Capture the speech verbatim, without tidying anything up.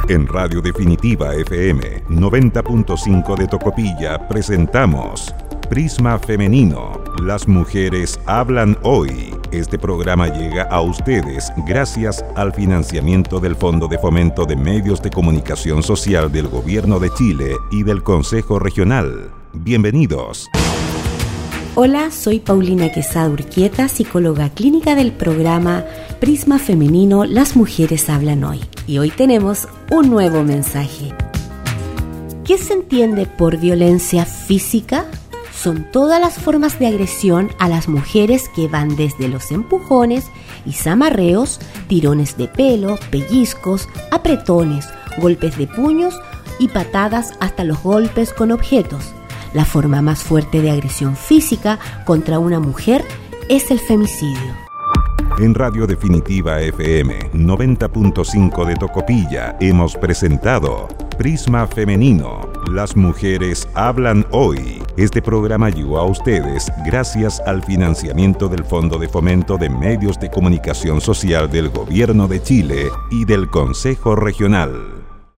En Radio Definitiva F M noventa punto cinco de Tocopilla presentamos Prisma Femenino. Las mujeres hablan hoy. Este programa llega a ustedes gracias al financiamiento del Fondo de Fomento de Medios de Comunicación Social del Gobierno de Chile y del Consejo Regional. Bienvenidos. Hola, soy Paulina Quesada Urquieta, psicóloga clínica del programa Prisma Femenino. Las mujeres hablan hoy. Y hoy tenemos un nuevo mensaje. ¿Qué se entiende por violencia física? Son todas las formas de agresión a las mujeres que van desde los empujones y zamarreos, tirones de pelo, pellizcos, apretones, golpes de puños y patadas hasta los golpes con objetos. La forma más fuerte de agresión física contra una mujer es el femicidio. En Radio Definitiva F M noventa punto cinco de Tocopilla hemos presentado Prisma Femenino. Las mujeres hablan hoy. Este programa llegó a ustedes gracias al financiamiento del Fondo de Fomento de Medios de Comunicación Social del Gobierno de Chile y del Consejo Regional.